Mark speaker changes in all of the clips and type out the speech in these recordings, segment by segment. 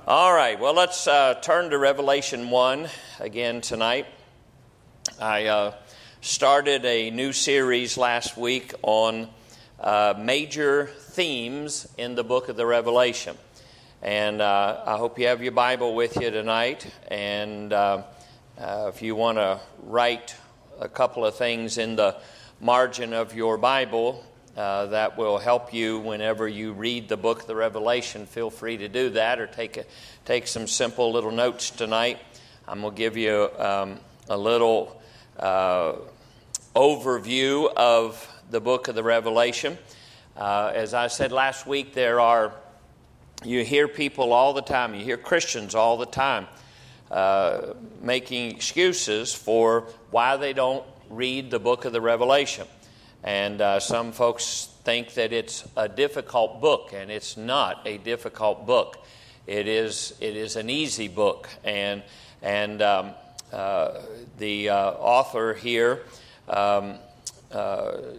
Speaker 1: All right, well, let's turn to Revelation 1 again tonight. I started a new series last week on major themes in the book of the Revelation. And I hope you have your Bible with you tonight. And if you want to write a couple of things in the margin of your Bible, that will help you whenever you read the book of the Revelation. Feel free to do that, or take some simple little notes tonight. I'm going to give you a little overview of the book of the Revelation. As I said last week, you hear people all the time, you hear Christians all the time making excuses for why they don't read the book of the Revelation. And some folks think that it's a difficult book, and it's not a difficult book. It is an easy book, and the author here at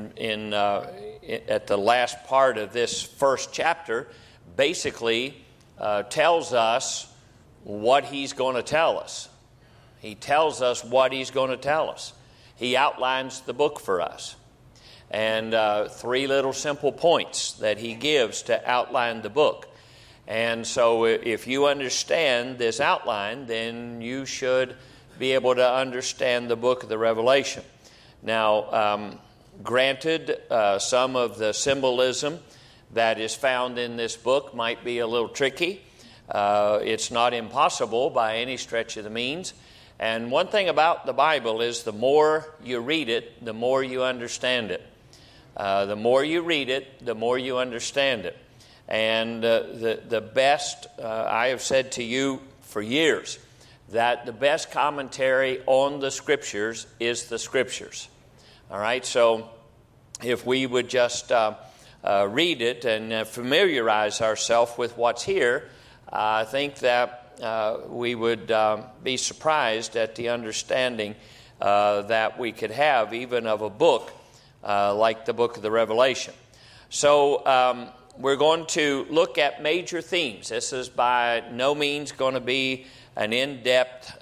Speaker 1: the last part of this first chapter basically tells us what he's going to tell us. He tells us what he's going to tell us. He outlines the book for us. And three little simple points that he gives to outline the book. And so if you understand this outline, then you should be able to understand the book of the Revelation. Now, granted, some of the symbolism that is found in this book might be a little tricky. It's not impossible by any stretch of the means. And one thing about the Bible is the more you read it, the more you understand it. The more you read it, the more you understand it. And the best, I have said to you for years, that the best commentary on the Scriptures is the Scriptures. All right, so if we would just read it and familiarize ourselves with what's here, I think that we would be surprised at the understanding that we could have even of a book like the book of the Revelation. So we're going to look at major themes. This is by no means going to be an in-depth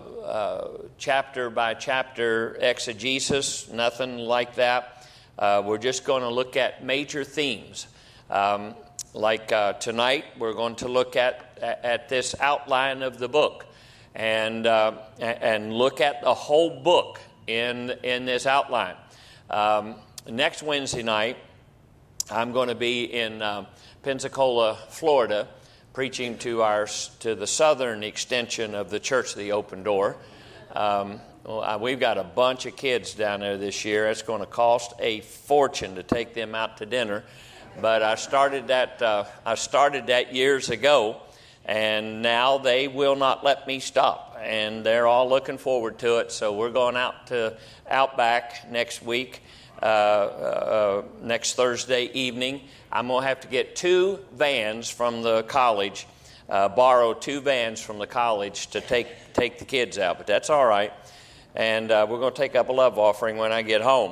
Speaker 1: chapter-by-chapter exegesis, nothing like that. We're just going to look at major themes. Tonight, we're going to look at this outline of the book and look at the whole book in this outline. Next Wednesday night, I'm going to be in Pensacola, Florida, preaching to the southern extension of the Church of the Open Door. We've got a bunch of kids down there this year. It's going to cost a fortune to take them out to dinner, but I started that years ago, and now they will not let me stop, and they're all looking forward to it. So we're going out to Outback next week. Next Thursday evening. I'm going to have to get two vans from the college, borrow two vans from the college to take the kids out, but that's all right. And we're going to take up a love offering when I get home.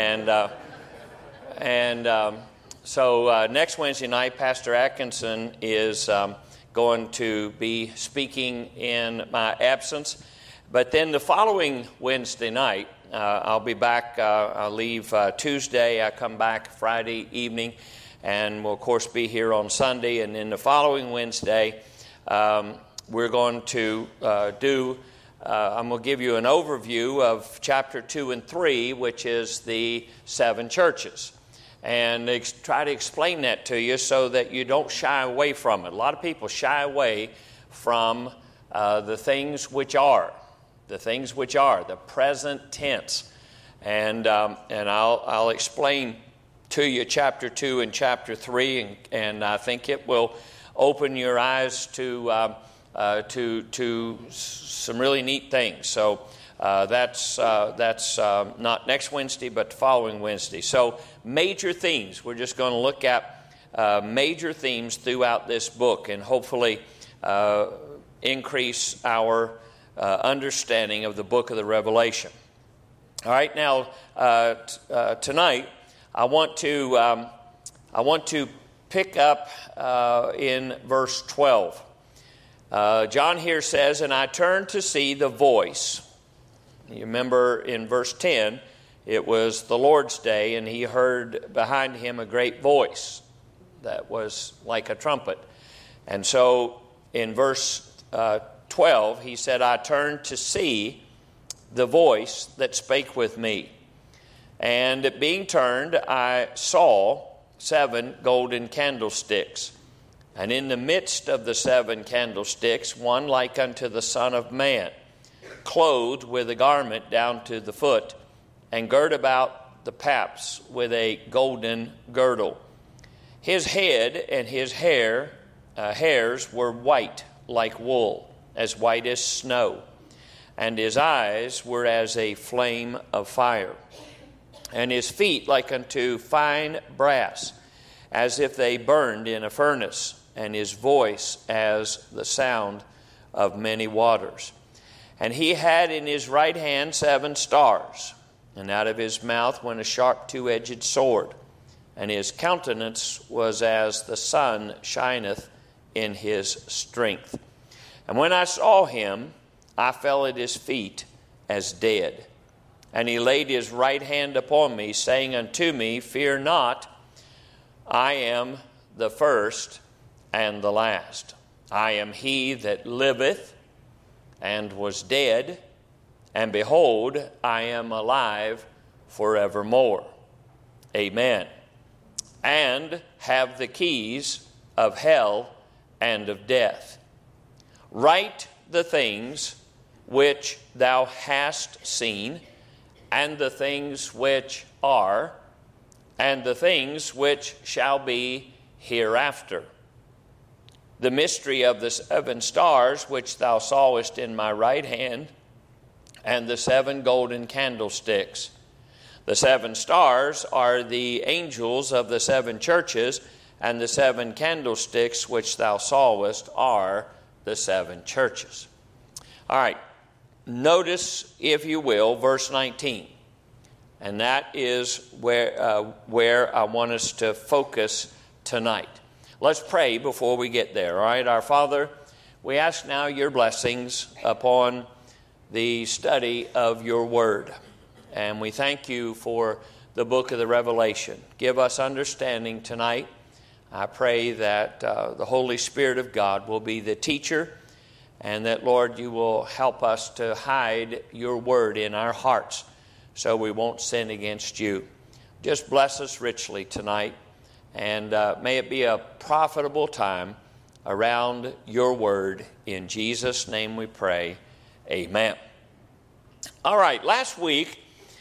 Speaker 1: So next Wednesday night, Pastor Atkinson is going to be speaking in my absence. But then the following Wednesday night, I'll be back. I'll leave Tuesday. I come back Friday evening, and we'll, of course, be here on Sunday. And then the following Wednesday, we're going to I'm going to give you an overview of chapter 2 and 3, which is the seven churches. And try to explain that to you so that you don't shy away from it. A lot of people shy away from the things which are. The present tense. And I'll explain to you chapter 2 and chapter 3, and I think it will open your eyes to some really neat things. So that's not next Wednesday, but the following Wednesday. So major themes. We're just going to look at major themes throughout this book, and hopefully increase our understanding of the book of the Revelation. All right, now tonight I want to pick up in verse 12, John here says, and I turned to see the voice. You remember in verse 10, it was the Lord's day, and he heard behind him a great voice that was like a trumpet. And so in verse 12, he said, I turned to see the voice that spake with me. And being turned, I saw 7 golden candlesticks. And in the midst of the 7 candlesticks, one like unto the Son of Man, clothed with a garment down to the foot, and girt about the paps with a golden girdle. His head and his hairs were white like wool, as white as snow, and his eyes were as a flame of fire, and his feet like unto fine brass, as if they burned in a furnace, and his voice as the sound of many waters. And he had in his right hand 7 stars, and out of his mouth went a sharp 2-edged sword, and his countenance was as the sun shineth in his strength. And when I saw him, I fell at his feet as dead. And he laid his right hand upon me, saying unto me, Fear not, I am the first and the last. I am he that liveth and was dead, and behold, I am alive forevermore. Amen. And have the keys of hell and of death. Write the things which thou hast seen, and the things which are, and the things which shall be hereafter. The mystery of the 7 stars which thou sawest in my right hand, and the 7 golden candlesticks. The 7 stars are the angels of the 7 churches, and the 7 candlesticks which thou sawest are the 7 churches. All right, notice, if you will, verse 19. And that is where I want us to focus tonight. Let's pray before we get there, all right? Our Father, we ask now your blessings upon the study of your word. And we thank you for the book of the Revelation. Give us understanding tonight. I pray that the Holy Spirit of God will be the teacher, and that, Lord, you will help us to hide your word in our hearts so we won't sin against you. Just bless us richly tonight. And may it be a profitable time around your word. In Jesus' name we pray. Amen. All right, last week,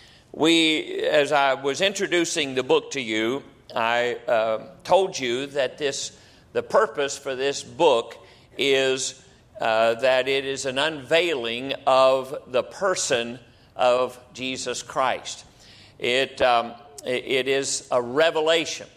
Speaker 1: as I was introducing the book to you, I told you that the purpose for this book is that it is an unveiling of the person of Jesus Christ. It is a revelation.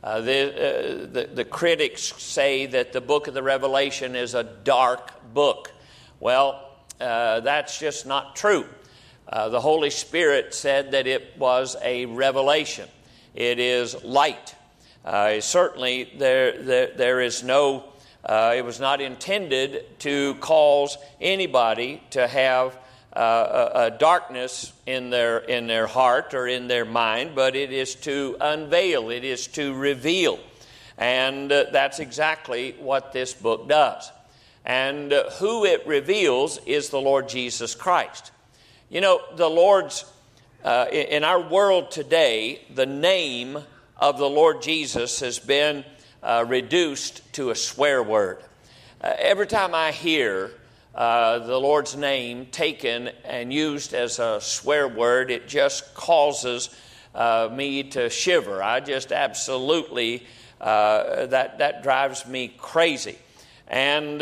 Speaker 1: The critics say that the book of the Revelation is a dark book. Well, that's just not true. The Holy Spirit said that it was a revelation. It is light. Certainly, there is no. It was not intended to cause anybody to have a darkness in their heart or in their mind, but it is to unveil, it is to reveal. And that's exactly what this book does. And who it reveals is the Lord Jesus Christ. You know, the Lord's, in our world today, the name of the Lord Jesus has been reduced to a swear word. Every time I hear the Lord's name taken and used as a swear word, it just causes me to shiver. I just absolutely, that drives me crazy. And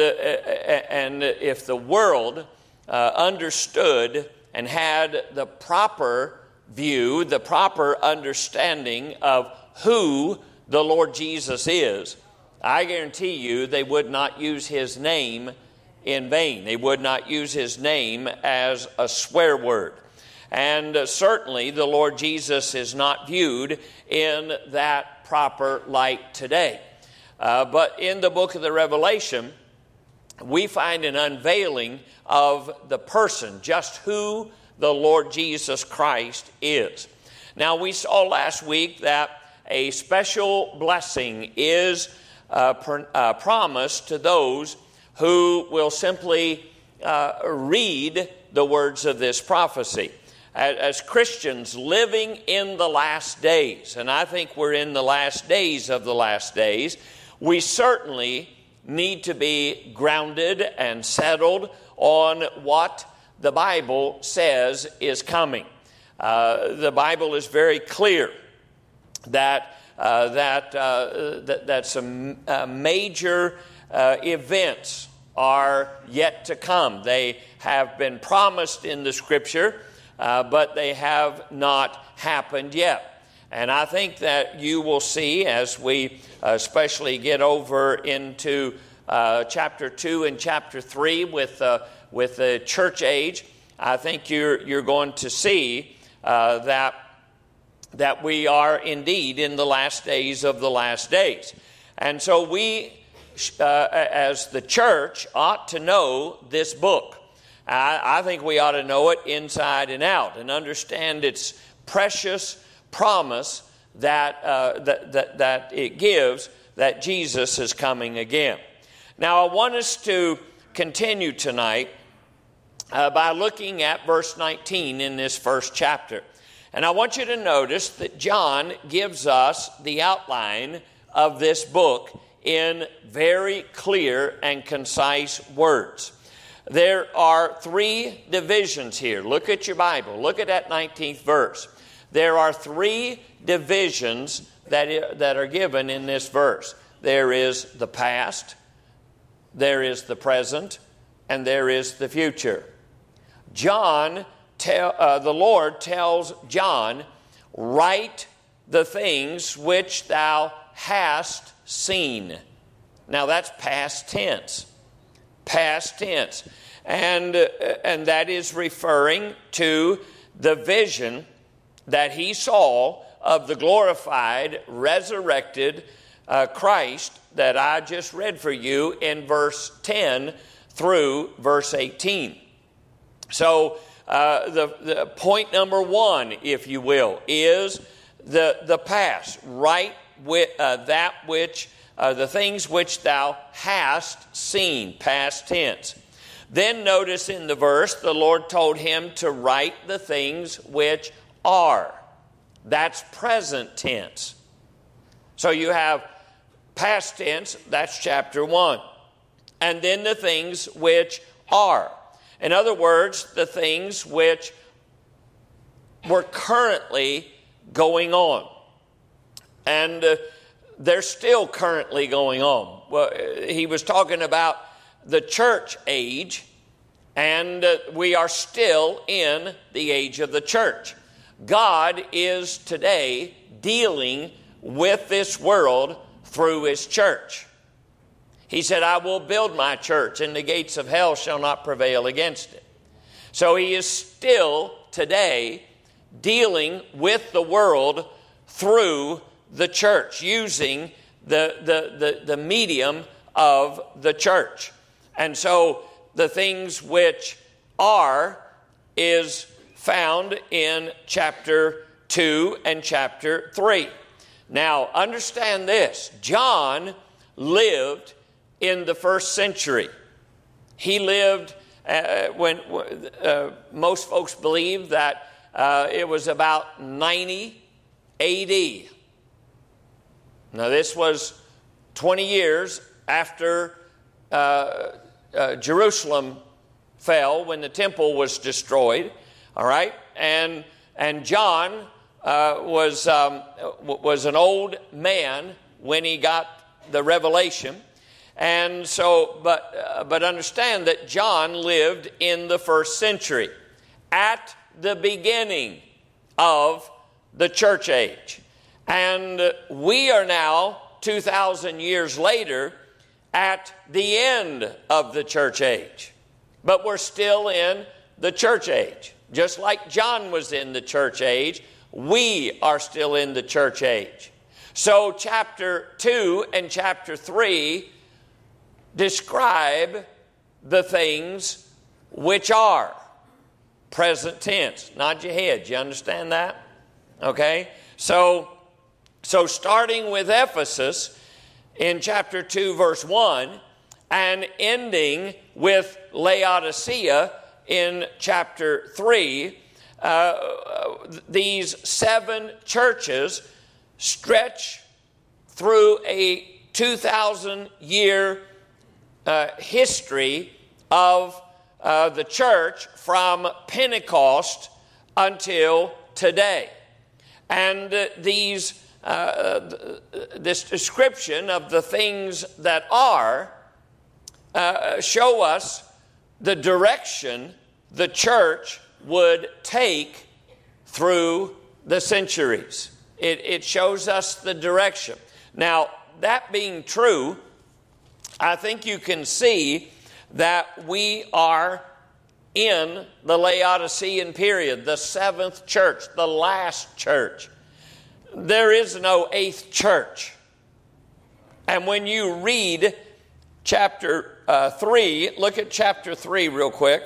Speaker 1: if the world understood and had the proper view, the proper understanding of who the Lord Jesus is, I guarantee you they would not use his name in vain. They would not use his name as a swear word. And certainly the Lord Jesus is not viewed in that proper light today. But in the book of the Revelation, we find an unveiling of the person, just who the Lord Jesus Christ is. Now, we saw last week that a special blessing is promised to those who will simply read the words of this prophecy. As Christians living in the last days, and I think we're in the last days of the last days, we certainly need to be grounded and settled on what the Bible says is coming. The Bible is very clear that some major events are yet to come. They have been promised in the Scripture, but they have not happened yet. And I think that you will see, as we especially get over into chapter 2 and chapter 3 with the church age, I think you're going to see that we are indeed in the last days of the last days. And so we, as the church, ought to know this book. I think we ought to know it inside and out and understand its precious promise that it gives, that Jesus is coming again. Now, I want us to continue tonight by looking at verse 19 in this first chapter. And I want you to notice that John gives us the outline of this book in very clear and concise words. There are 3 divisions here. Look at your Bible. Look at that 19th verse. There are 3 divisions that are given in this verse. There is the past, there is the present, and there is the future. The Lord tells John, write the things which thou hast seen. Now that's past tense. Past tense. And that is referring to the vision that he saw of the glorified, resurrected Christ that I just read for you in verse 10 through verse 18. So the point number 1, if you will, is the past. Write that which the things which thou hast seen, past tense. Then notice in the verse, the Lord told him to write the things which are. That's present tense. So you have past tense, that's chapter 1. And then the things which are. In other words, the things which were currently going on. And they're still currently going on. Well, he was talking about the church age, and we are still in the age of the church. God is today dealing with this world through His church. He said, I will build my church, and the gates of hell shall not prevail against it. So He is still today dealing with the world through the church, using the medium of the church. And so the things which are is found in chapter 2 and chapter 3. Now, understand this. John lived in the first century. He lived when most folks believe that it was about 90 A.D. Now, this was 20 years after Jerusalem fell, when the temple was destroyed. All right, and John was an old man when he got the revelation, and so but understand that John lived in the first century, at the beginning of the church age, and we are now 2,000 years later at the end of the church age, but we're still in the church age. Just like John was in the church age, we are still in the church age. So chapter 2 and chapter 3 describe the things which are. Present tense. Nod your head. You understand that? Okay? So starting with Ephesus in chapter 2, verse 1, and ending with Laodicea in chapter 3, these 7 churches stretch through a 2,000-year history of the church from Pentecost until today. And this description of the things that are show us the direction the church would take through the centuries. It shows us the direction. Now, that being true, I think you can see that we are in the Laodicean period, the 7th church, the last church. There is no 8th church. And when you read chapter 3, look at chapter 3 real quick.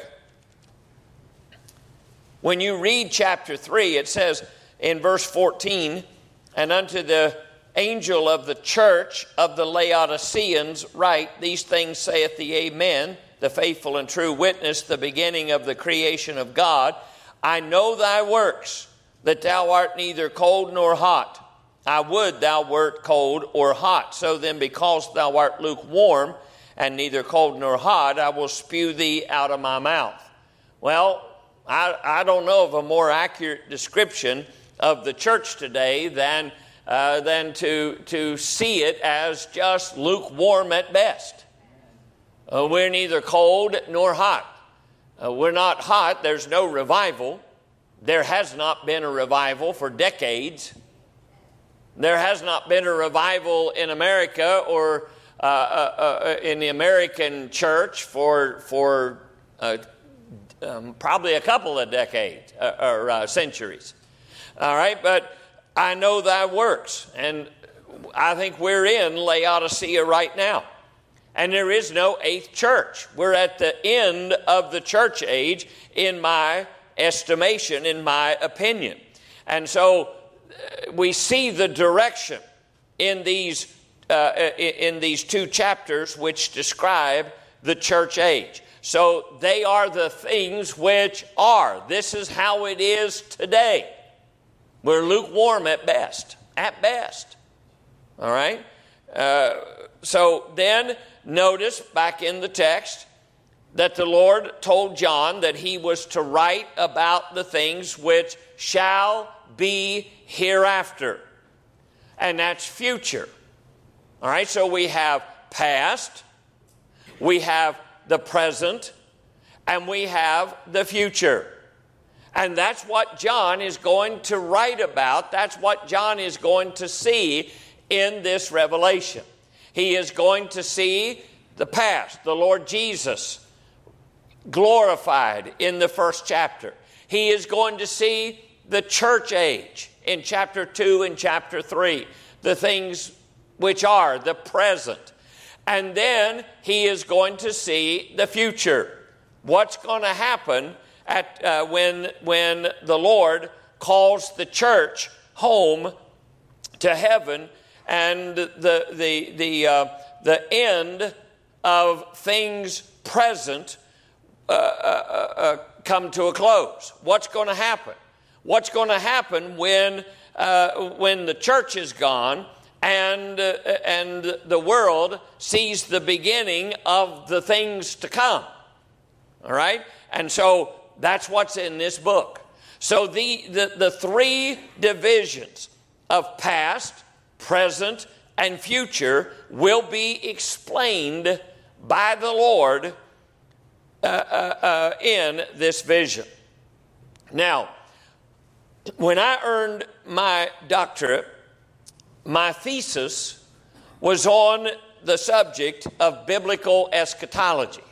Speaker 1: When you read chapter 3, it says in verse 14, and unto the angel of the church of the Laodiceans write, these things saith the Amen, the faithful and true witness, the beginning of the creation of God. I know thy works, that thou art neither cold nor hot. I would thou wert cold or hot. So then, because thou art lukewarm, and neither cold nor hot, I will spew thee out of my mouth. Well, I don't know of a more accurate description of the church today than to see it as just lukewarm at best. We're neither cold nor hot. We're not hot. There's no revival. There has not been a revival for decades. There has not been a revival in America or in the American church for probably a couple of decades or centuries. All right, but I know thy works, and I think we're in Laodicea right now. And there is no 8th church. We're at the end of the church age, in my estimation, in my opinion. And so we see the direction in these 2 chapters which describe the church age. So they are the things which are. This is how it is today. We're lukewarm at best. At best. All right? So then notice back in the text that the Lord told John that he was to write about the things which shall be hereafter. And that's future. All right? So we have past, we have the present, and we have the future. And that's what John is going to write about. That's what John is going to see in this revelation. He is going to see the past, the Lord Jesus glorified in the first chapter. He is going to see the church age in chapter 2 and chapter 3, the things which are the present. And then he is going to see the future. What's going to happen when the Lord calls the church home to heaven, and the end of things present come to a close. What's going to happen? What's going to happen when the church is gone and the world sees the beginning of the things to come? All right? And so that's what's in this book. So the 3 divisions of past, present, and future will be explained by the Lord in this vision. Now, when I earned my doctorate, my thesis was on the subject of biblical eschatology.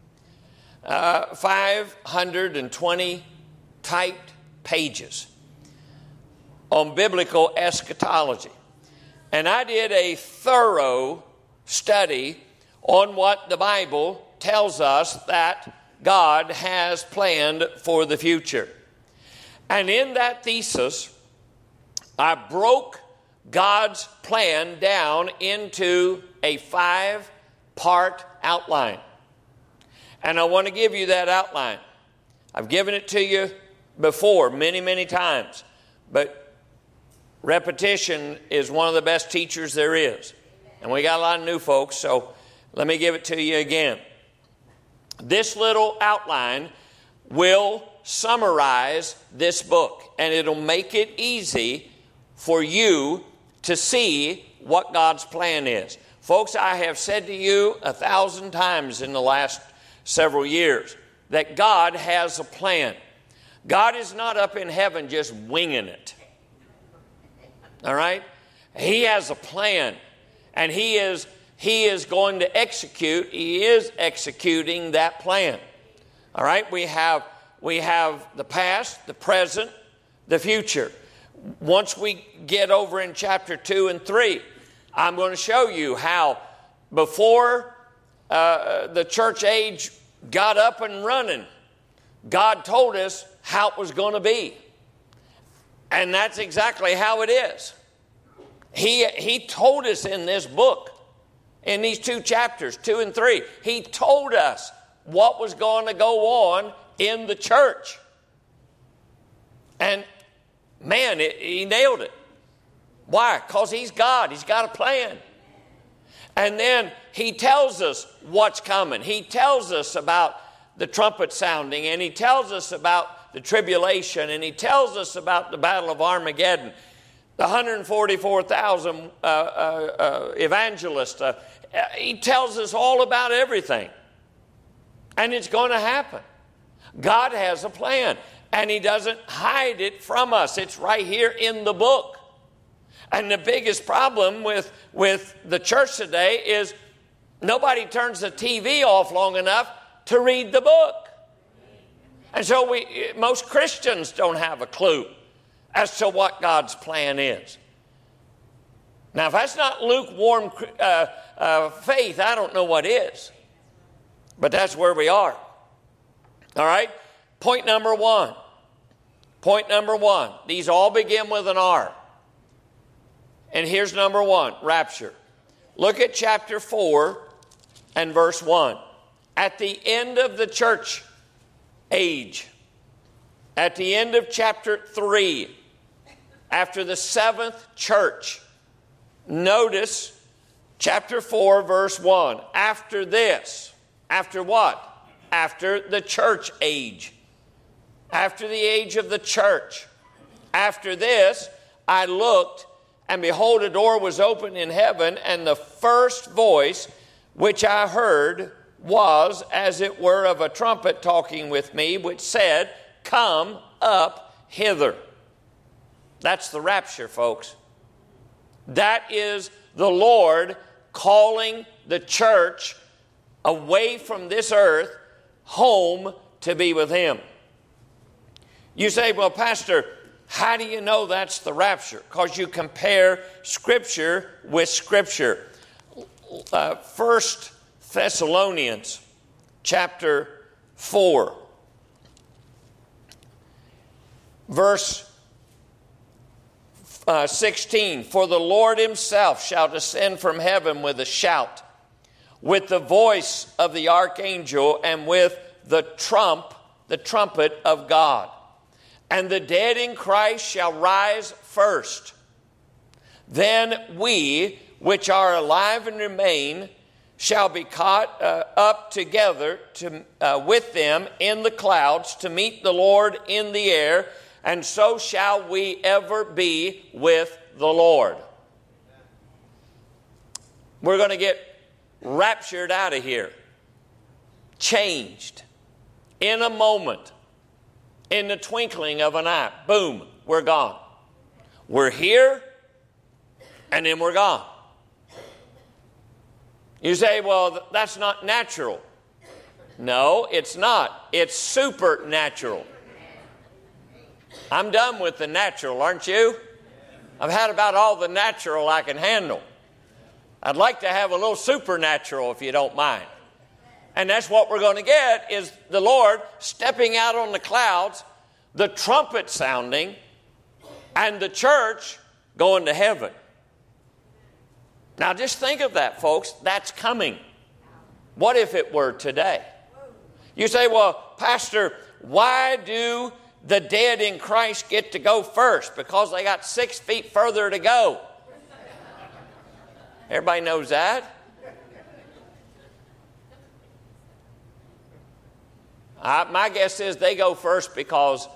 Speaker 1: 520 typed pages on biblical eschatology. And I did a thorough study on what the Bible tells us that God has planned for the future. And in that thesis, I broke God's plan down into a 5-part outline. And I want to give you that outline. I've given it to you before many, many times. But repetition is one of the best teachers there is. And we got a lot of new folks, so let me give it to you again. This little outline will summarize this book, and it'll make it easy for you to see what God's plan is. Folks, I have said to you 1,000 times in the last several years that God has a plan. God is not up in heaven just winging it. All right? He has a plan, and He is going to execute. He is executing that plan. All right? We have the past, the present, the future. Once we get over in chapter 2 and 3, I'm going to show you how before the church age got up and running, God told us how it was going to be. And that's exactly how it is. He told us in this book, in these 2 chapters, 2 and 3, He told us what was going to go on in the church. And man, He nailed it. Why? Because He's God. He's got a plan. And then He tells us what's coming. He tells us about the trumpet sounding, and He tells us about the tribulation, and He tells us about the battle of Armageddon, the 144,000 evangelists. He tells us all about everything. And it's going to happen. God has a plan, and He doesn't hide it from us. It's right here in the book. And the biggest problem with the church today is nobody turns the TV off long enough to read the book. And so most Christians don't have a clue as to what God's plan is. Now, if that's not lukewarm faith, I don't know what is. But that's where we are. All right? Point number one. Point number one. These all begin with an R. And here's number one, rapture. Look at chapter 4 and verse 1. At the end of the church age, at the end of chapter 3, after the 7th church, notice chapter 4, verse 1. After this, after what? After the church age. After the age of the church. After this, I looked, and behold, a door was opened in heaven, and the first voice which I heard was, as it were, of a trumpet talking with me, which said, "Come up hither." That's the rapture, folks. That is the Lord calling the church away from this earth, home to be with Him. You say, well, Pastor, how do you know that's the rapture? Because you compare Scripture with Scripture. 1 Thessalonians chapter 4, verse 16. For the Lord Himself shall descend from heaven with a shout, with the voice of the archangel, and with the trumpet of God. And the dead in Christ shall rise first. Then we, which are alive and remain, shall be caught up together with them in the clouds to meet the Lord in the air, and so shall we ever be with the Lord. We're going to get raptured out of here, changed in a moment. In the twinkling of an eye, boom, we're gone. We're here, and then we're gone. You say, well, that's not natural. No, it's not. It's supernatural. I'm done with the natural, aren't you? I've had about all the natural I can handle. I'd like to have a little supernatural, if you don't mind. And that's what we're going to get, is the Lord stepping out on the clouds, the trumpet sounding, and the church going to heaven. Now just think of that, folks. That's coming. What if it were today? You say, well, Pastor, why do the dead in Christ get to go first? Because they got 6 feet further to go. Everybody knows that. My guess is they go first because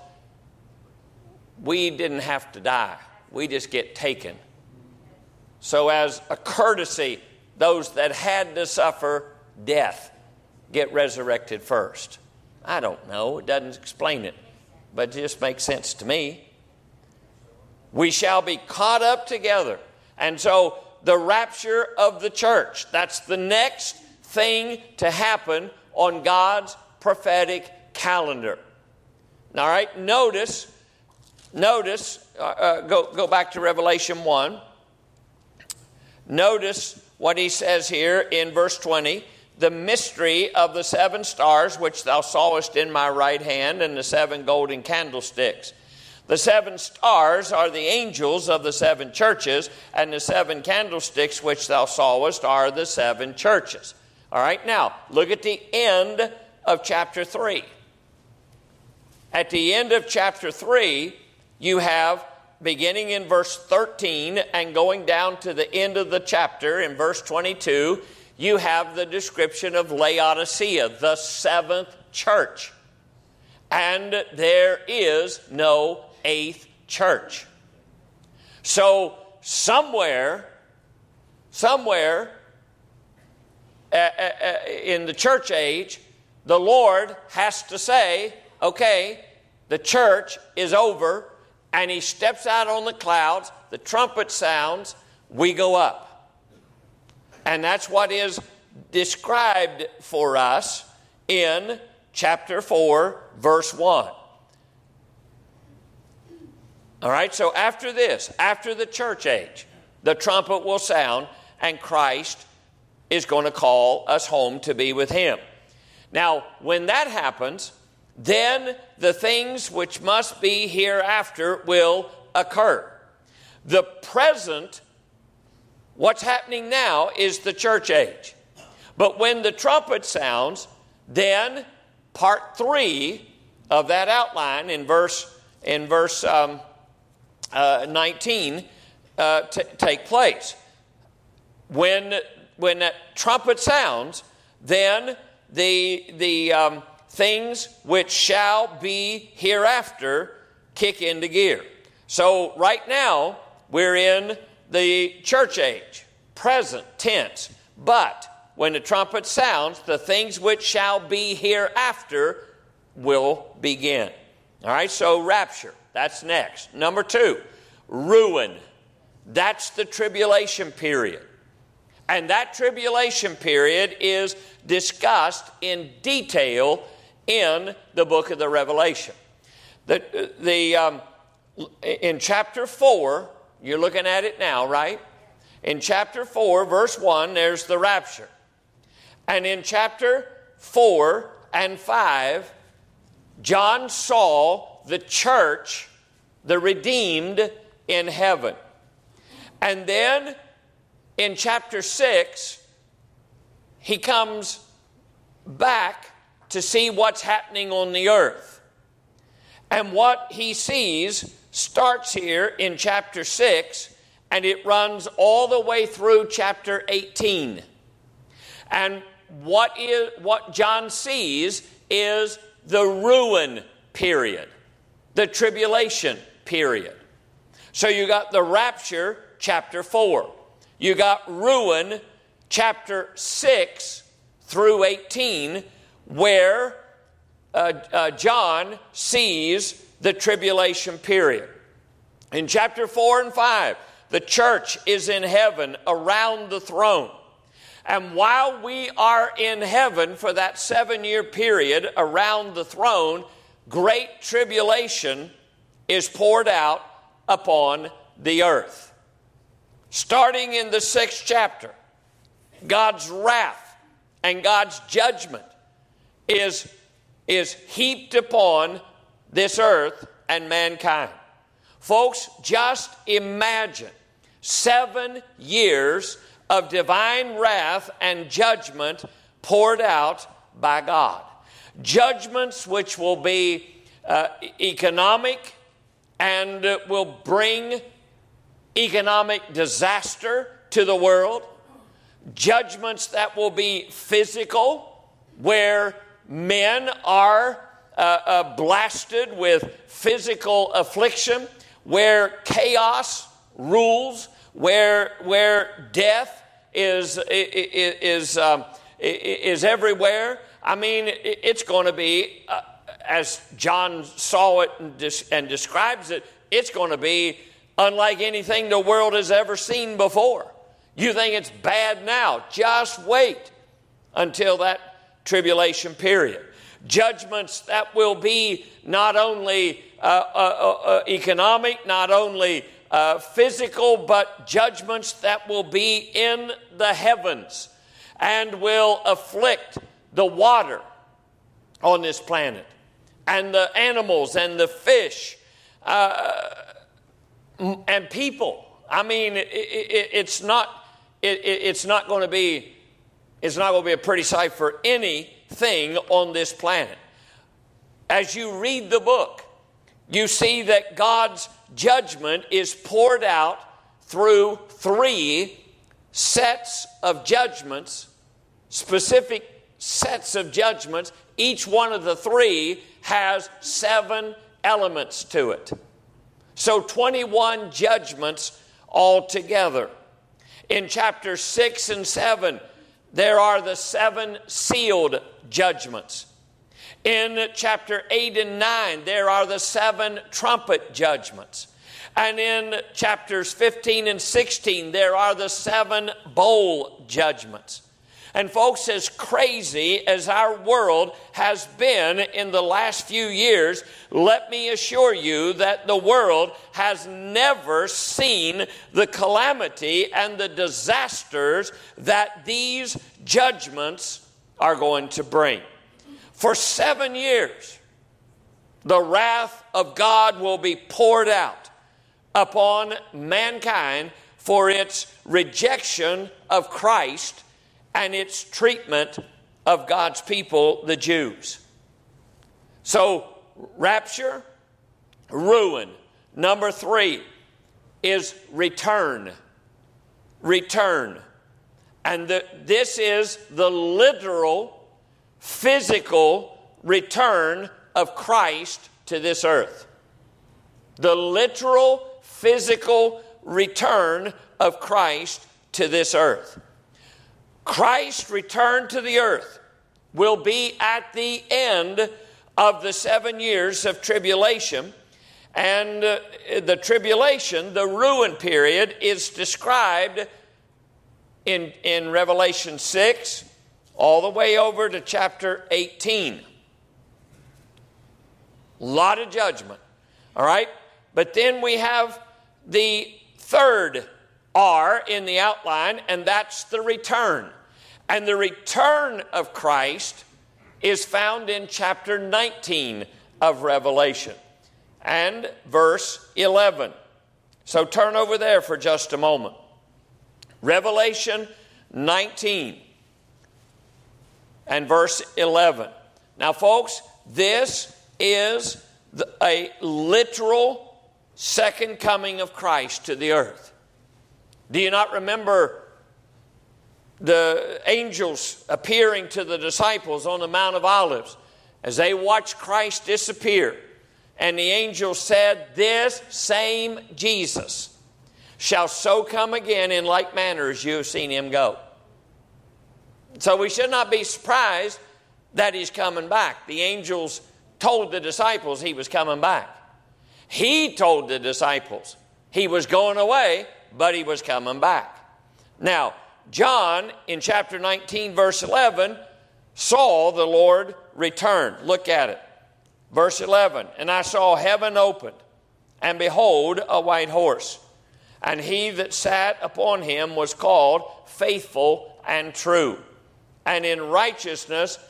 Speaker 1: we didn't have to die. We just get taken. So as a courtesy, those that had to suffer death get resurrected first. I don't know. It doesn't explain it. But it just makes sense to me. We shall be caught up together. And so the rapture of the church, that's the next thing to happen on God's prophetic calendar. All right, notice, go back to Revelation 1. Notice what he says here in verse 20. The mystery of the 7 stars, which thou sawest in my right hand, and the 7 golden candlesticks. The 7 stars are the angels of the 7 churches, and the 7 candlesticks which thou sawest are the 7 churches. All right, now, look at the end of chapter 3. At the end of chapter 3, you have, beginning in verse 13 and going down to the end of the chapter in verse 22, you have the description of Laodicea, the 7th church. And there is no 8th church. So somewhere in the church age, the Lord has to say, okay, the church is over, and he steps out on the clouds, the trumpet sounds, we go up. And that's what is described for us in chapter 4, verse 1. All right, so after this, after the church age, the trumpet will sound, and Christ is going to call us home to be with him. Now, when that happens, then the things which must be hereafter will occur. The present, what's happening now, is the church age. But when the trumpet sounds, then part 3 of that outline in verse 19 take place. When that trumpet sounds, then the things which shall be hereafter kick into gear. So right now, we're in the church age, present tense. But when the trumpet sounds, the things which shall be hereafter will begin. All right, so rapture, that's next. Number 2, ruin. That's the tribulation period. And that tribulation period is discussed in detail in the book of the Revelation. In chapter 4, you're looking at it now, right? In chapter 4, verse 1, there's the rapture. And in chapter 4 and 5, John saw the church, the redeemed, in heaven. And then in chapter 6, he comes back to see what's happening on the earth. And what he sees starts here in chapter 6, and it runs all the way through chapter 18. And what John sees is the ruin period, the tribulation period. So you got the rapture, chapter 4. You got ruin, chapter 6 through 18, where John sees the tribulation period. In chapter 4 and 5, the church is in heaven around the throne. And while we are in heaven for that 7-year period around the throne, great tribulation is poured out upon the earth. Starting in the 6th chapter, God's wrath and God's judgment is heaped upon this earth and mankind. Folks, just imagine 7 years of divine wrath and judgment poured out by God. Judgments which will be economic and will bring economic disaster to the world. Judgments that will be physical, where men are blasted with physical affliction, where chaos rules, where death is everywhere. I mean, it's going to be, as John saw it and describes it, it's going to be unlike anything the world has ever seen before. You think it's bad now? Just wait until that tribulation period. Judgments that will be not only economic, not only physical, but judgments that will be in the heavens and will afflict the water on this planet and the animals and the fish and people. I mean, it's not going to be a pretty sight for anything on this planet. As you read the book, you see that God's judgment is poured out through 3 sets of judgments, specific sets of judgments. Each one of the 3 has 7 elements to it. So 21 judgments altogether. In chapters 6 and 7, there are the 7 sealed judgments. In chapter 8 and 9, there are the 7 trumpet judgments. And in chapters 15 and 16, there are the 7 bowl judgments. And folks, as crazy as our world has been in the last few years, let me assure you that the world has never seen the calamity and the disasters that these judgments are going to bring. For 7 years, the wrath of God will be poured out upon mankind for its rejection of Christ and its treatment of God's people, the Jews. So, rapture, ruin. Number 3 is return. Return. And this is the literal, physical return of Christ to this earth. The literal, physical return of Christ to this earth. Christ's return to the earth will be at the end of the 7 years of tribulation. And the tribulation, the ruin period, is described in Revelation 6 all the way over to chapter 18. A lot of judgment. All right? But then we have the third R in the outline, and that's the return. And the return of Christ is found in chapter 19 of Revelation and verse 11. So turn over there for just a moment. Revelation 19 and verse 11. Now, folks, this is a literal second coming of Christ to the earth. Do you not remember the angels appearing to the disciples on the Mount of Olives as they watched Christ disappear? And the angel said, "This same Jesus shall so come again in like manner as you have seen him go." So we should not be surprised that he's coming back. The angels told the disciples he was coming back. He told the disciples he was going away, but he was coming back. Now, John, in chapter 19, verse 11, saw the Lord return. Look at it. Verse 11, "And I saw heaven opened, and behold, a white horse. And he that sat upon him was called Faithful and True. And in righteousness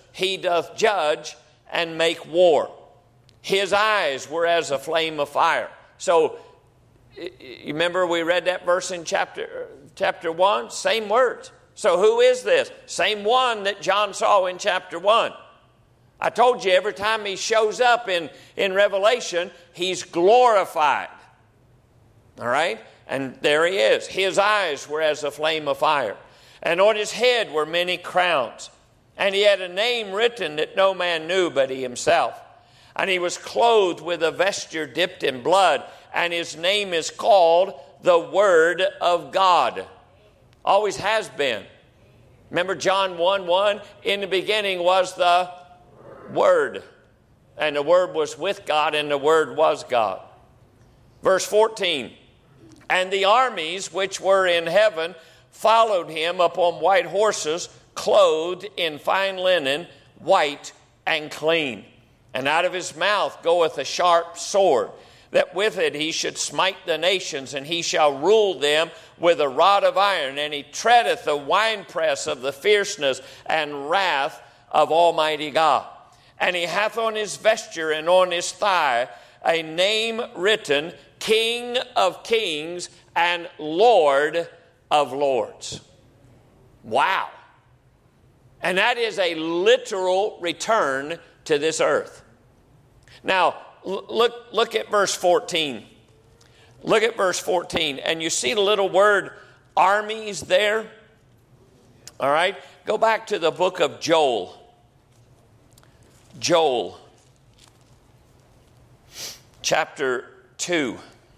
Speaker 1: he doth judge and make war. His eyes were as a flame of fire. So, you remember we read that verse in chapter 1? Same words. So who is this? Same one that John saw in chapter 1. I told you every time he shows up in Revelation, he's glorified. All right? And there he is. His eyes were as a flame of fire. And on his head were many crowns. And he had a name written that no man knew but he himself. And he was clothed with a vesture dipped in blood. And his name is called the Word of God. Always has been. Remember John 1:1? In the beginning was the Word. And the Word was with God, and the Word was God. Verse 14. And the armies which were in heaven followed him upon white horses, clothed in fine linen, white and clean. And out of his mouth goeth a sharp sword, that with it he should smite the nations, and he shall rule them with a rod of iron, and he treadeth the winepress of the fierceness and wrath of Almighty God. And he hath on his vesture and on his thigh a name written, King of Kings and Lord of Lords. Wow. And that is a literal return to this earth. Now, look at verse 14. Look at verse 14. And you see the little word armies there? All right. Go back to the book of Joel. Joel. Chapter 2.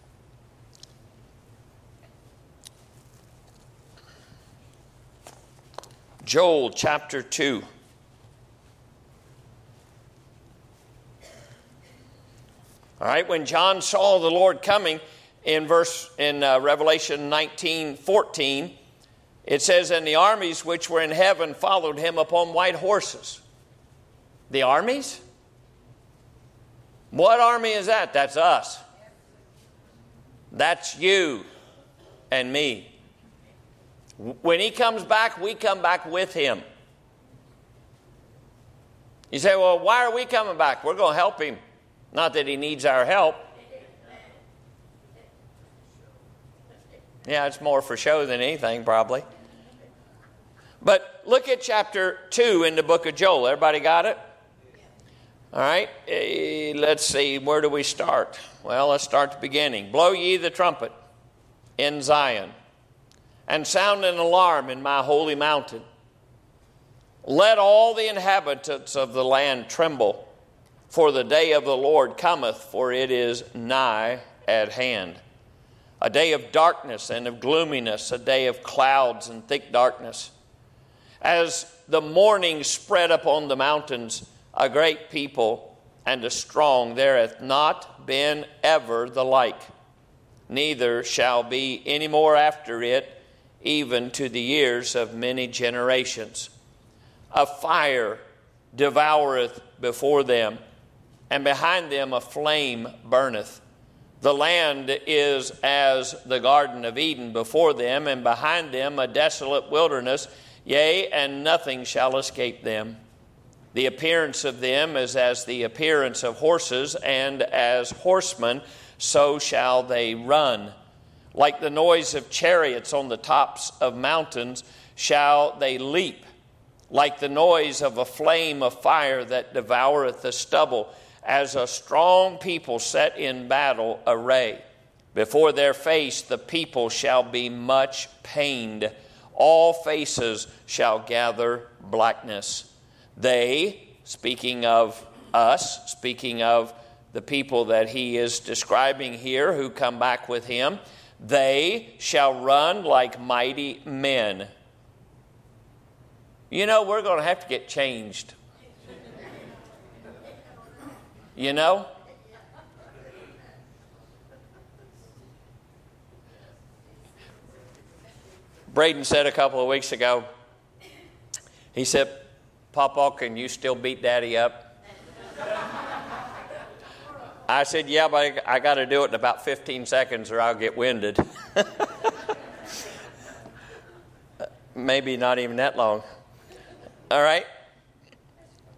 Speaker 1: Joel chapter 2. All right, when John saw the Lord coming in Revelation 19:14, it says, and the armies which were in heaven followed him upon white horses. The armies? What army is that? That's us. That's you and me. When he comes back, we come back with him. You say, well, why are we coming back? We're going to help him. Not that he needs our help. Yeah, it's more for show than anything, probably. But look at chapter 2 in the book of Joel. Everybody got it? All right. Let's see. Where do we start? Well, let's start at the beginning. Blow ye the trumpet in Zion, and sound an alarm in my holy mountain. Let all the inhabitants of the land tremble. For the day of the Lord cometh, for it is nigh at hand. A day of darkness and of gloominess, a day of clouds and thick darkness. As the morning spread upon the mountains, a great people and a strong, there hath not been ever the like. Neither shall be any more after it, even to the years of many generations. A fire devoureth before them, and behind them a flame burneth. The land is as the Garden of Eden before them, and behind them a desolate wilderness, yea, and nothing shall escape them. The appearance of them is as the appearance of horses, and as horsemen, so shall they run. Like the noise of chariots on the tops of mountains shall they leap. Like the noise of a flame of fire that devoureth the stubble, as a strong people set in battle array. Before their face the people shall be much pained. All faces shall gather blackness. They, speaking of us, speaking of the people that he is describing here who come back with him, they shall run like mighty men. You know, we're going to have to get changed. You know? Braden said a couple of weeks ago, he said, Papa, can you still beat Daddy up? I said, yeah, but I got to do it in about 15 seconds or I'll get winded. Maybe not even that long. All right.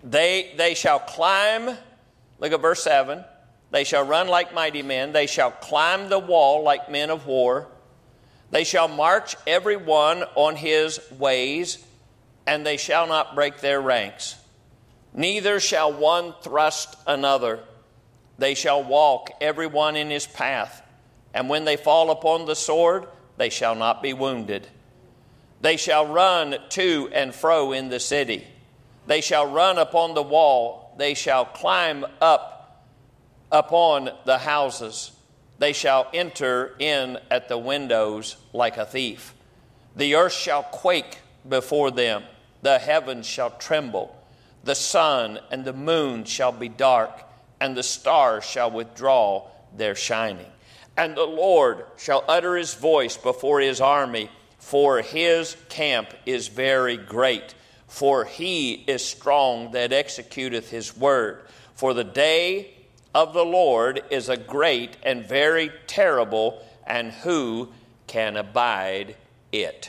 Speaker 1: They shall climb, look at verse 7. They shall run like mighty men. They shall climb the wall like men of war. They shall march every one on his ways, and they shall not break their ranks. Neither shall one thrust another. They shall walk every one in his path. And when they fall upon the sword, they shall not be wounded. They shall run to and fro in the city. They shall run upon the wall. They shall climb up upon the houses. They shall enter in at the windows like a thief. The earth shall quake before them. The heavens shall tremble. The sun and the moon shall be dark, and the stars shall withdraw their shining. And the Lord shall utter his voice before his army, for his camp is very great. For he is strong that executeth his word. For the day of the Lord is a great and very terrible, and who can abide it?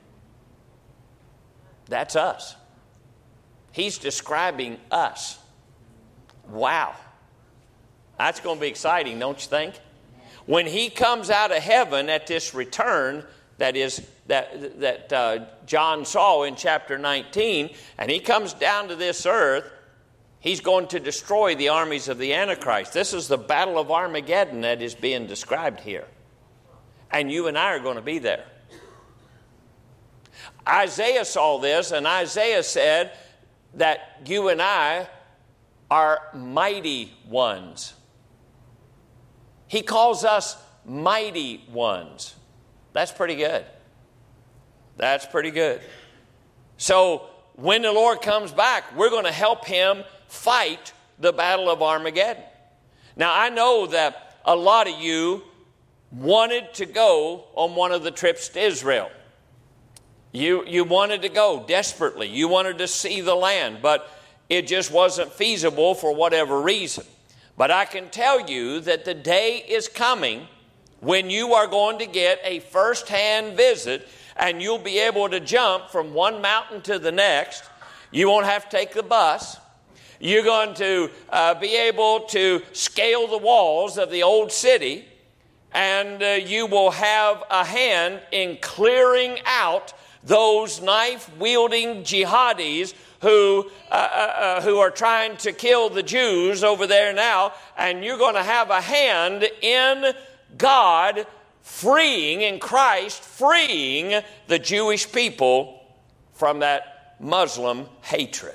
Speaker 1: That's us. He's describing us. Wow. That's going to be exciting, don't you think? When he comes out of heaven at this return that John saw in chapter 19, and he comes down to this earth, he's going to destroy the armies of the Antichrist. This is the battle of Armageddon that is being described here. And you and I are going to be there. Isaiah saw this, and Isaiah said that you and I are mighty ones. He calls us mighty ones. That's pretty good. That's pretty good. So when the Lord comes back, we're going to help him fight the battle of Armageddon. Now, I know that a lot of you wanted to go on one of the trips to Israel. You wanted to go desperately. You wanted to see the land, but it just wasn't feasible for whatever reason. But I can tell you that the day is coming when you are going to get a first-hand visit, and you'll be able to jump from one mountain to the next. You won't have to take the bus. You're going to be able to scale the walls of the old city, and you will have a hand in clearing out those knife-wielding jihadis who are trying to kill the Jews over there now, and you're going to have a hand in God freeing, in Christ freeing the Jewish people from that Muslim hatred.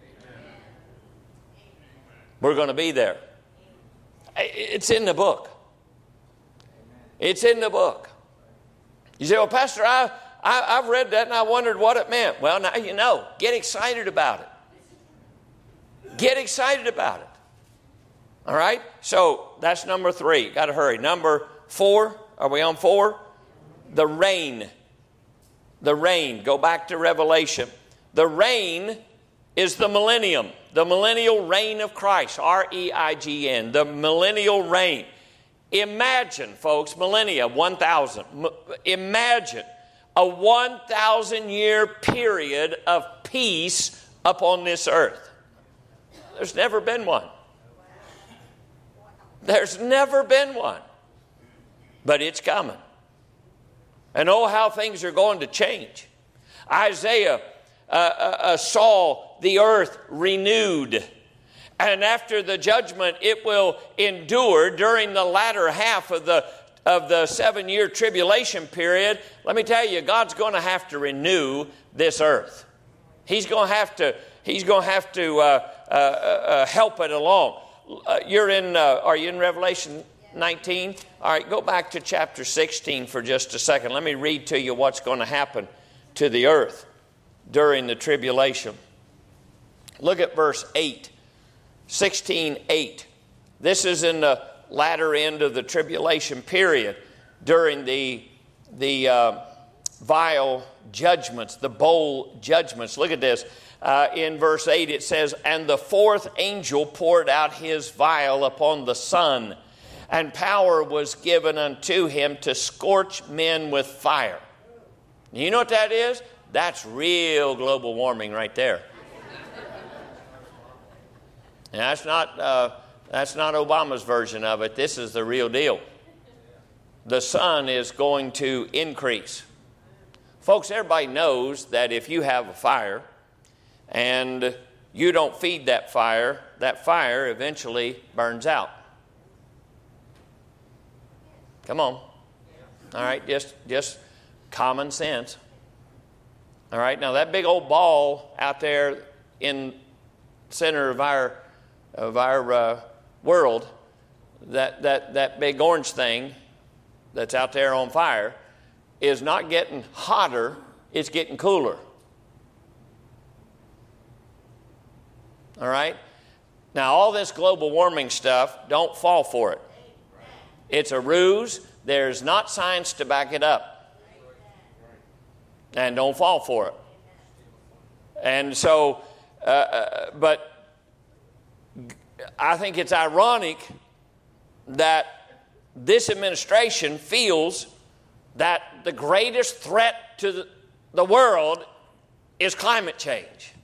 Speaker 1: We're going to be there. It's in the book. It's in the book. You say, well, Pastor, I've read that and I wondered what it meant. Well, now you know. Get excited about it. Get excited about it. All right? So that's number 3. Got to hurry. Number 4. Are we on 4? The reign. The reign. Go back to Revelation. The reign is the millennium. The millennial reign of Christ. R-E-I-G-N. The millennial reign. Imagine, folks, millennia, 1,000. Imagine a 1,000-year period of peace upon this earth. There's never been one. There's never been one. But it's coming. And oh, how things are going to change. Isaiah saw the earth renewed. And after the judgment, it will endure during the latter half of the 7-year tribulation period. Let me tell you, God's going to have to renew this earth. He's going to have to help it along. Are you in Revelation 19? All right, go back to chapter 16 for just a second. Let me read to you what's going to happen to the earth during the tribulation. Look at verse 8. 16:8. This is in the latter end of the tribulation period during the vial judgments, the bowl judgments. Look at this. In verse 8 it says, and the 4th angel poured out his vial upon the sun, and power was given unto him to scorch men with fire. You know what that is? That's real global warming right there. And that's not Obama's version of it. This is the real deal. The sun is going to increase. Folks, everybody knows that if you have a fire and you don't feed that fire eventually burns out. Come on. All right, just common sense. All right, now that big old ball out there in the center of our world, that big orange thing that's out there on fire, is not getting hotter, it's getting cooler. All right? Now, all this global warming stuff, don't fall for it. It's a ruse. There's not science to back it up. And don't fall for it. And so, but I think it's ironic that this administration feels that the greatest threat to the world is climate change.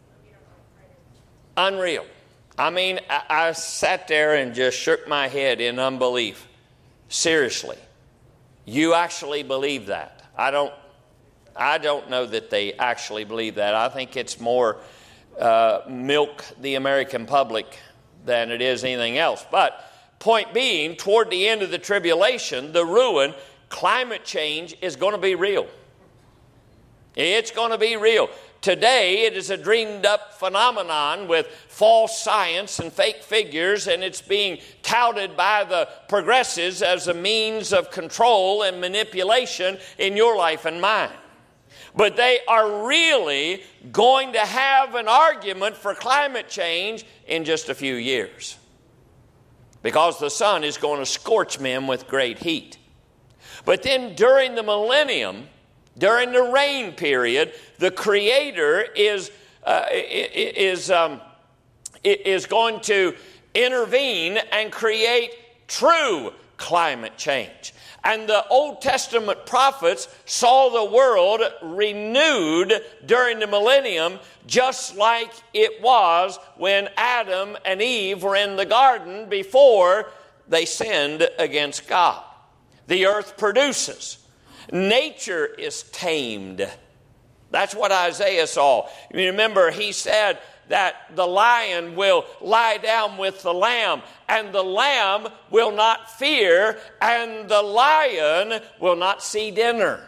Speaker 1: Unreal. I mean, I sat there and just shook my head in unbelief. Seriously. You actually believe that? I don't know that they actually believe that. I think it's more milk the American public than it is anything else. But point being, toward the end of the tribulation, the ruin, climate change is going to be real. It's going to be real. Today, it is a dreamed up phenomenon with false science and fake figures, and it's being touted by the progressives as a means of control and manipulation in your life and mine. But they are really going to have an argument for climate change in just a few years, because the sun is going to scorch men with great heat. But then during the millennium, during the reign period, the Creator is going to intervene and create true climate change. And the Old Testament prophets saw the world renewed during the millennium, just like it was when Adam and Eve were in the garden before they sinned against God. The earth produces. Nature is tamed. That's what Isaiah saw. You remember, he said that the lion will lie down with the lamb, and the lamb will not fear, and the lion will not see dinner.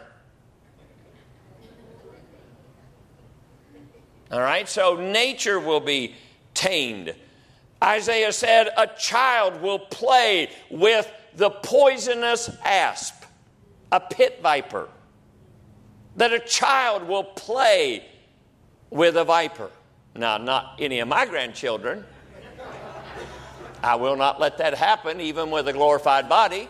Speaker 1: All right, so nature will be tamed. Isaiah said a child will play with the poisonous asp, a pit viper. That a child will play with a viper. Now, not any of my grandchildren. I will not let that happen, even with a glorified body.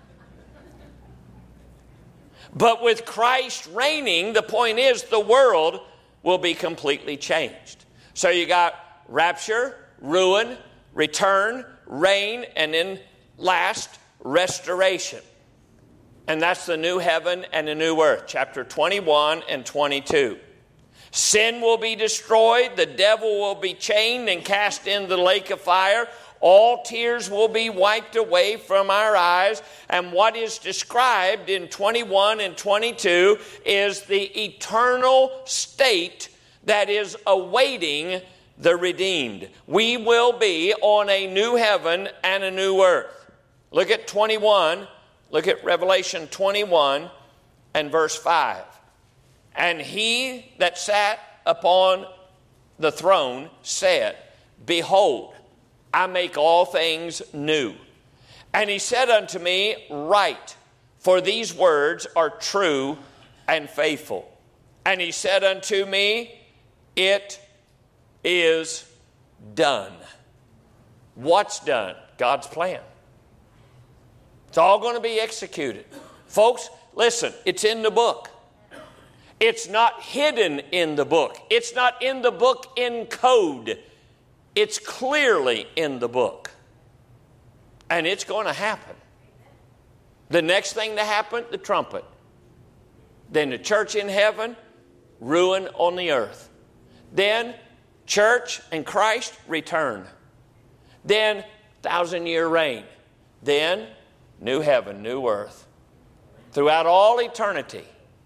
Speaker 1: But with Christ reigning, the point is the world will be completely changed. So you got rapture, ruin, return, reign, and then last, restoration. And that's the new heaven and the new earth, chapter 21 and 22. Sin will be destroyed, the devil will be chained and cast into the lake of fire. All tears will be wiped away from our eyes. And what is described in 21 and 22 is the eternal state that is awaiting the redeemed. We will be on a new heaven and a new earth. Look at 21. Look at Revelation 21 and verse 5. And he that sat upon the throne said, Behold, I make all things new. And he said unto me, Write, for these words are true and faithful. And he said unto me, It is done. What's done? God's plan. It's all going to be executed. Folks, listen, it's in the book. It's not hidden in the book. It's not in the book in code. It's clearly in the book. And it's going to happen. The next thing to happen, the trumpet. Then the church in heaven, ruin on the earth. Then church and Christ return. Then 1,000-year reign. Then new heaven, new earth. Throughout all eternity,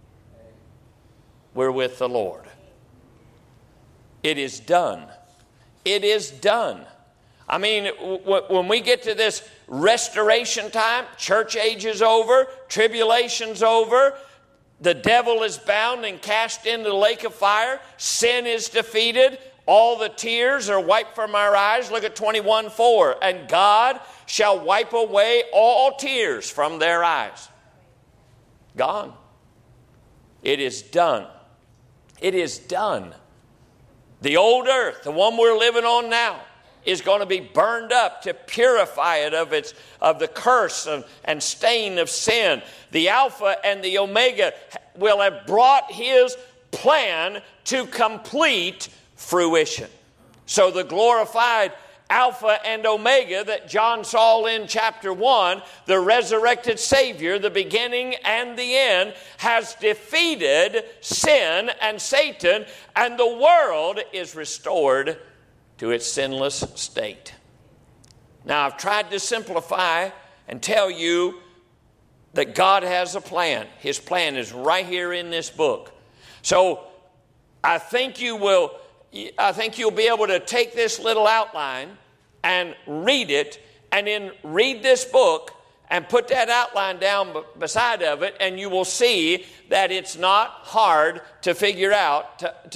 Speaker 1: we're with the Lord. It is done. It is done. I mean, when we get to this restoration time, church age is over, tribulation's over, the devil is bound and cast into the lake of fire, sin is defeated, all the tears are wiped from our eyes. Look at 21:4. And God shall wipe away all tears from their eyes. Gone. It is done. It is done. The old earth, the one we're living on now, is going to be burned up to purify it of the curse and stain of sin. The Alpha and the Omega will have brought his plan to complete fruition. So the glorified Alpha and Omega that John saw in chapter 1, the resurrected Savior, the beginning and the end, has defeated sin and Satan, and the world is restored to its sinless state. Now, I've tried to simplify and tell you that God has a plan. His plan is right here in this book. So I think you'll be able to take this little outline and read it, and then read this book and put that outline down beside of it, and you will see that it's not hard to figure out,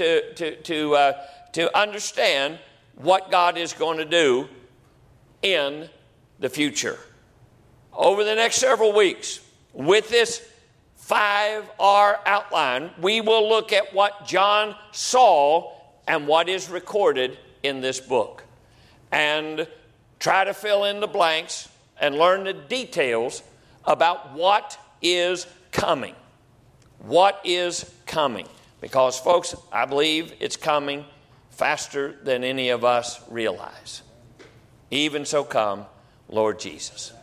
Speaker 1: to understand what God is going to do in the future. Over the next several weeks, with this 5R outline, we will look at what John saw and what is recorded in this book, and try to fill in the blanks and learn the details about what is coming. What is coming? Because, folks, I believe it's coming faster than any of us realize. Even so come, Lord Jesus.